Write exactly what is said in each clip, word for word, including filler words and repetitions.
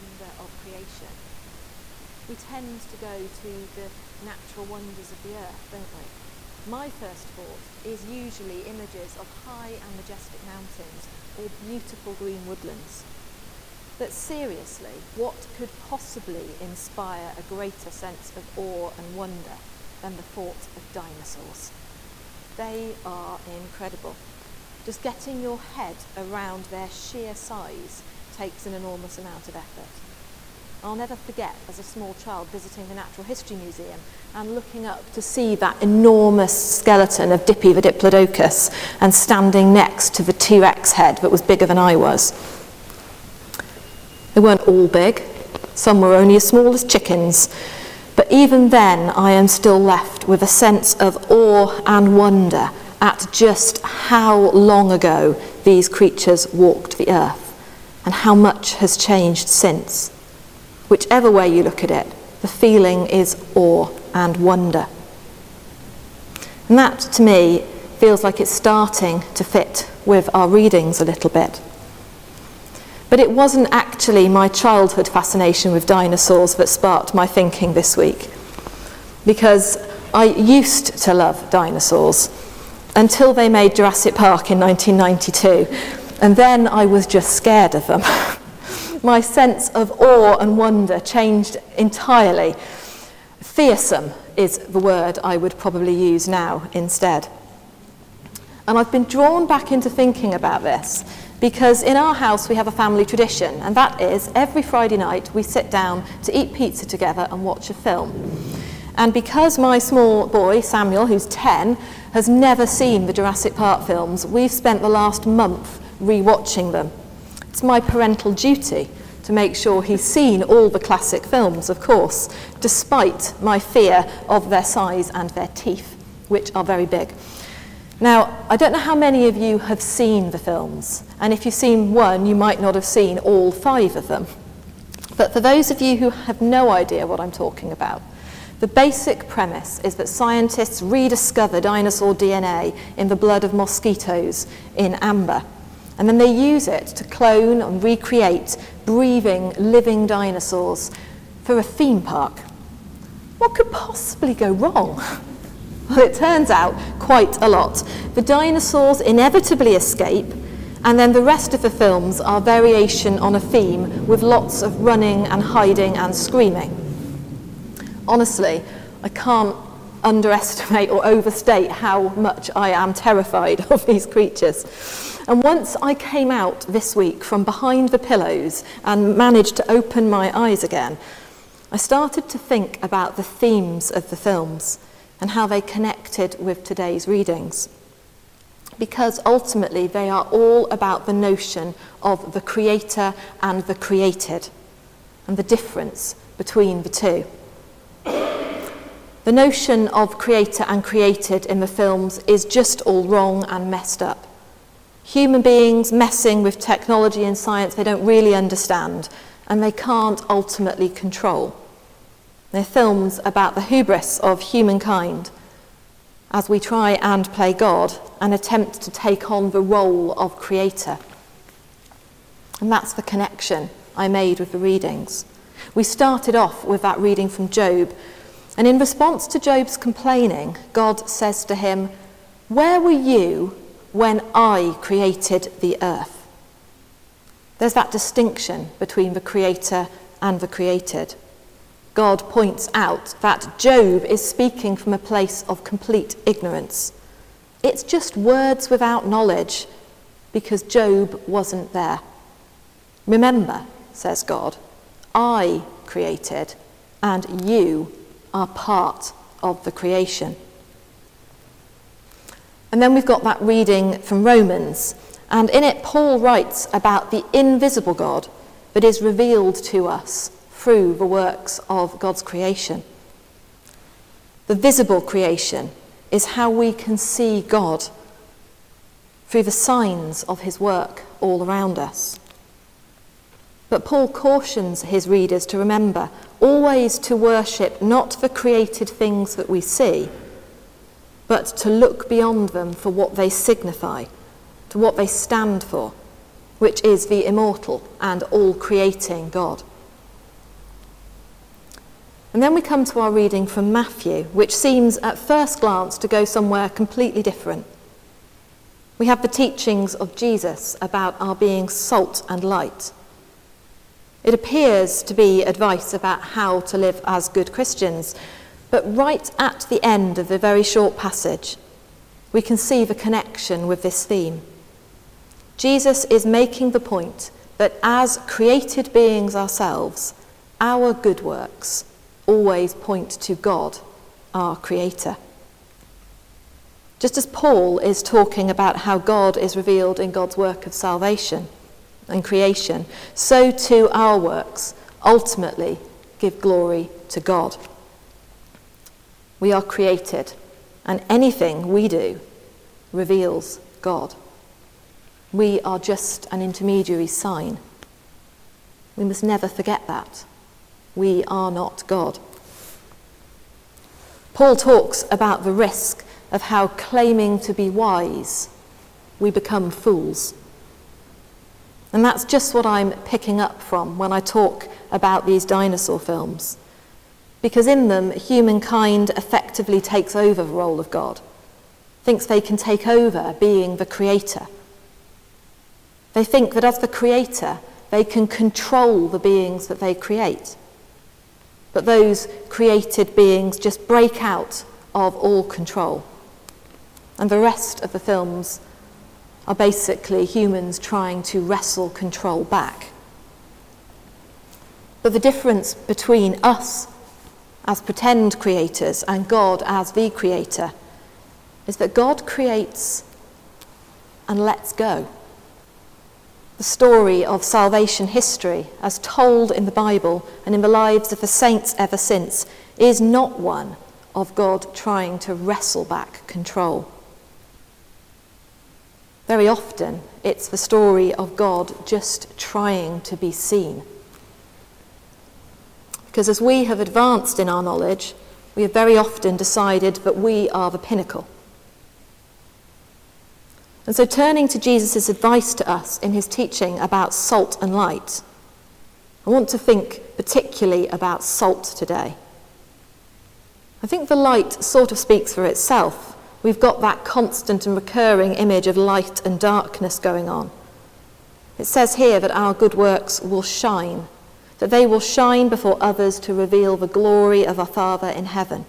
wonder of creation. We tend to go to the natural wonders of the earth, don't we? My first thought is usually images of high and majestic mountains or beautiful green woodlands. But seriously, what could possibly inspire a greater sense of awe and wonder than the thought of dinosaurs? They are incredible. Just getting your head around their sheer size takes an enormous amount of effort. I'll never forget, as a small child, visiting the Natural History Museum and looking up to see that enormous skeleton of Dippy the Diplodocus and standing next to the T-Rex head that was bigger than I was. They weren't all big. Some were only as small as chickens. But even then, I am still left with a sense of awe and wonder at just how long ago these creatures walked the earth and how much has changed since. Whichever way you look at it, the feeling is awe and wonder. And that, to me, feels like it's starting to fit with our readings a little bit. But it wasn't actually my childhood fascination with dinosaurs that sparked my thinking this week, because I used to love dinosaurs until they made Jurassic Park in nineteen ninety-two, and then I was just scared of them. My sense of awe and wonder changed entirely. Fearsome is the word I would probably use now instead. And I've been drawn back into thinking about this because in our house we have a family tradition, and that is every Friday night we sit down to eat pizza together and watch a film. And because my small boy, Samuel, who's ten, has never seen the Jurassic Park films, we've spent the last month re-watching them. It's my parental duty to make sure he's seen all the classic films, of course, despite my fear of their size and their teeth, which are very big. Now, I don't know how many of you have seen the films, and if you've seen one, you might not have seen all five of them. But for those of you who have no idea what I'm talking about, the basic premise is that scientists rediscover dinosaur D N A in the blood of mosquitoes in amber. And then they use it to clone and recreate breathing, living dinosaurs for a theme park. What could possibly go wrong? Well, it turns out quite a lot. The dinosaurs inevitably escape, and then the rest of the films are variation on a theme with lots of running and hiding and screaming. Honestly, I can't underestimate or overstate how much I am terrified of these creatures. And once I came out this week from behind the pillows and managed to open my eyes again, I started to think about the themes of the films and how they connected with today's readings. Because ultimately they are all about the notion of the creator and the created, and the difference between the two. The notion of creator and created in the films is just all wrong and messed up. Human beings messing with technology and science they don't really understand, and they can't ultimately control. They're films about the hubris of humankind as we try and play God and attempt to take on the role of creator. And that's the connection I made with the readings. We started off with that reading from Job, and in response to Job's complaining, God says to him, "Where were you when I created the earth?" There's that distinction between the creator and the created. God points out that Job is speaking from a place of complete ignorance. It's just words without knowledge, because Job wasn't there. "Remember," says God, "I created, and you are part of the creation." And then we've got that reading from Romans, and in it Paul writes about the invisible God that is revealed to us through the works of God's creation. The visible creation is how we can see God through the signs of his work all around us. But Paul cautions his readers to remember always to worship not the created things that we see, but to look beyond them for what they signify, to what they stand for, which is the immortal and all-creating God. And then we come to our reading from Matthew, which seems at first glance to go somewhere completely different. We have the teachings of Jesus about our being salt and light. It appears to be advice about how to live as good Christians, but right at the end of the very short passage, we can see the connection with this theme. Jesus is making the point that as created beings ourselves, our good works always point to God, our Creator. Just as Paul is talking about how God is revealed in God's work of salvation and creation, so too our works ultimately give glory to God. We are created, and anything we do reveals God. We are just an intermediary sign. We must never forget that. We are not God. Paul talks about the risk of how, claiming to be wise, we become fools. And that's just what I'm picking up from when I talk about these dinosaur films. Because in them, humankind effectively takes over the role of God, thinks they can take over being the creator. They think that as the creator, they can control the beings that they create. But those created beings just break out of all control. And the rest of the films are basically humans trying to wrestle control back. But the difference between us as pretend creators and God as the creator is that God creates and lets go. The story of salvation history, as told in the Bible and in the lives of the saints ever since, is not one of God trying to wrestle back control. Very often, it's the story of God just trying to be seen. Because as we have advanced in our knowledge, we have very often decided that we are the pinnacle. And so turning to Jesus' advice to us in his teaching about salt and light, I want to think particularly about salt today. I think the light sort of speaks for itself. We've got that constant and recurring image of light and darkness going on. It says here that our good works will shine, that they will shine before others to reveal the glory of our Father in heaven.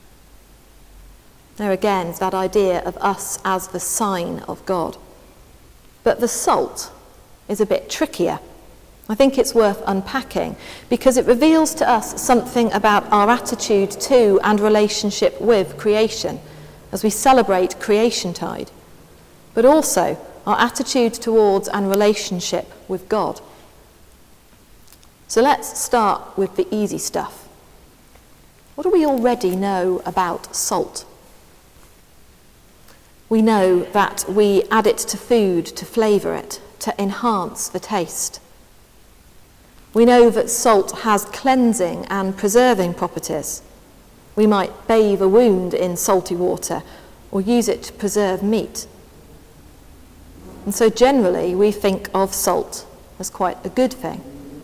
There again is that idea of us as the sign of God. But the salt is a bit trickier. I think it's worth unpacking because it reveals to us something about our attitude to and relationship with creation as we celebrate Creation Tide, but also our attitude towards and relationship with God. So let's start with the easy stuff. What do we already know about salt? We know that we add it to food to flavour it, to enhance the taste. We know that salt has cleansing and preserving properties. We might bathe a wound in salty water or use it to preserve meat. And so generally we think of salt as quite a good thing.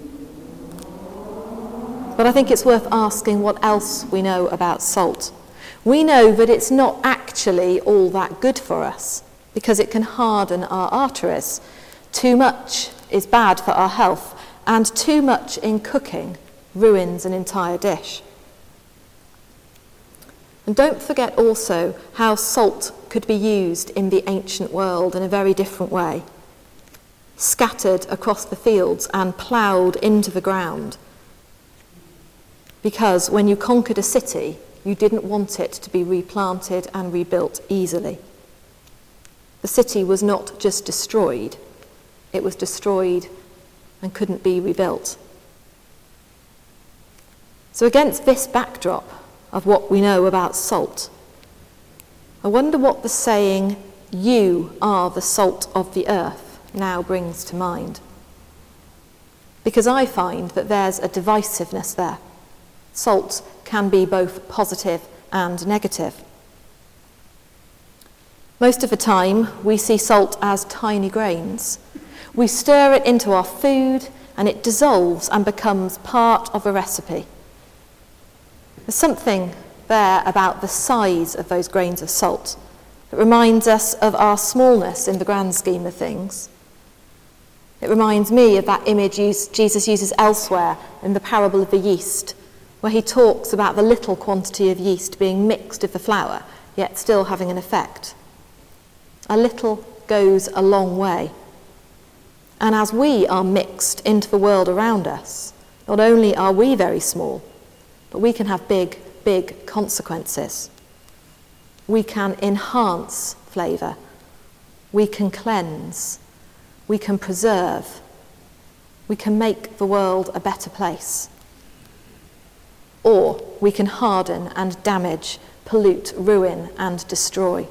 But I think it's worth asking what else we know about salt. We know that it's not actually all that good for us because it can harden our arteries. Too much is bad for our health, and too much in cooking ruins an entire dish. And don't forget also how salt could be used in the ancient world in a very different way. Scattered across the fields and ploughed into the ground. Because when you conquered a city, you didn't want it to be replanted and rebuilt easily. The city was not just destroyed, it was destroyed and couldn't be rebuilt. So against this backdrop of what we know about salt, I wonder what the saying, "You are the salt of the earth," now brings to mind. Because I find that there's a divisiveness there. Salt can be both positive and negative. Most of the time, we see salt as tiny grains. We stir it into our food, and it dissolves and becomes part of a recipe. There's something there about the size of those grains of salt that reminds us of our smallness in the grand scheme of things. It reminds me of that image Jesus uses elsewhere in the parable of the yeast, where he talks about the little quantity of yeast being mixed with the flour, yet still having an effect. A little goes a long way. And as we are mixed into the world around us, not only are we very small, but we can have big, big consequences. We can enhance flavour. We can cleanse. We can preserve. We can make the world a better place. Or we can harden and damage, pollute, ruin and destroy.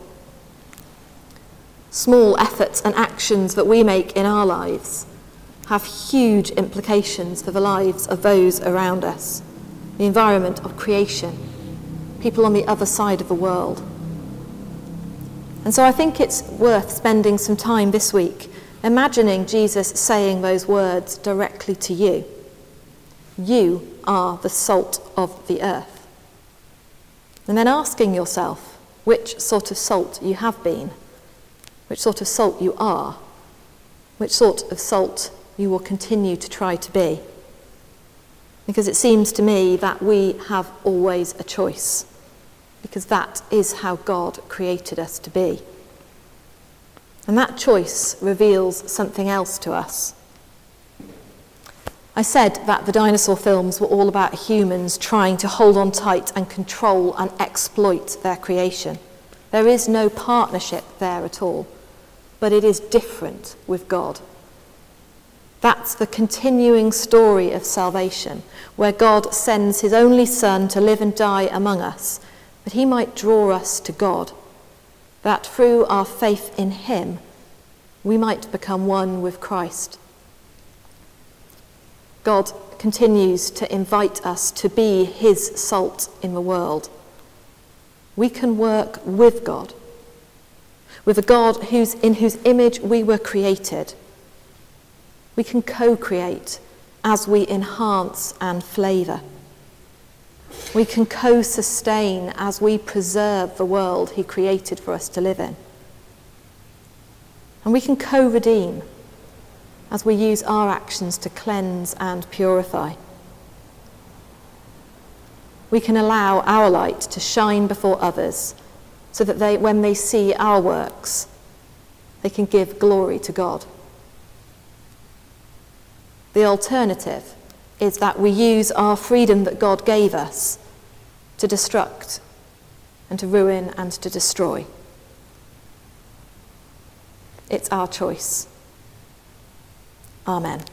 Small efforts and actions that we make in our lives have huge implications for the lives of those around us, the environment of creation, people on the other side of the world. And so I think it's worth spending some time this week imagining Jesus saying those words directly to you. You are the salt of the earth. And then asking yourself which sort of salt you have been, which sort of salt you are, which sort of salt you will continue to try to be. Because it seems to me that we have always a choice, because that is how God created us to be. And that choice reveals something else to us. I said that the dinosaur films were all about humans trying to hold on tight and control and exploit their creation. There is no partnership there at all, but it is different with God. That's the continuing story of salvation, where God sends his only Son to live and die among us, that he might draw us to God, that through our faith in him, we might become one with Christ. God continues to invite us to be his salt in the world. We can work with God, with a God whose, in whose image we were created. We can co-create as we enhance and flavour. We can co-sustain as we preserve the world he created for us to live in. And we can co-redeem as we use our actions to cleanse and purify. We can allow our light to shine before others so that they, when they see our works, they can give glory to God. The alternative is that we use our freedom that God gave us to destruct and to ruin and to destroy. It's our choice. Amen.